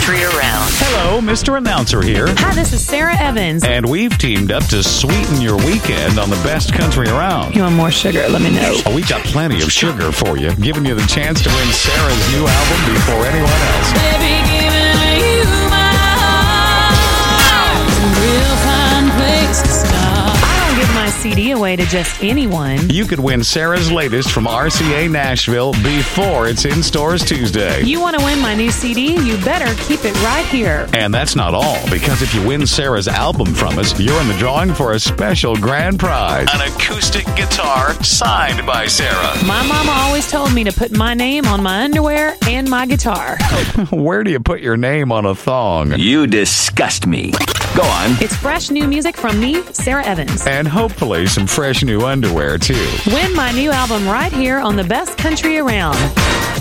country around. Hello, Mr. Announcer here. Hi, this is Sarah Evans. And we've teamed up to sweeten your weekend on the best country around. You want more sugar? Let me know. We got plenty of sugar for you, giving you the chance to win Sarah's new album before anyone else. Baby, giving you my heart. Real fine place to start. I don't give my CD away to just anyone. You could win Sarah's latest from RCA Nashville before it's in stores Tuesday. You want to win my new CD? You better keep it right here. And that's not all, because if you win Sarah's album from us, you're in the drawing for a special grand prize. An acoustic guitar signed by Sarah. My mama always told me to put my name on my underwear and my guitar. Where do you put your name on a thong? You disgust me. Go on. It's fresh new music from me, Sarah Evans. And hopefully some fresh new underwear, too. Win my new album right here on the best country around.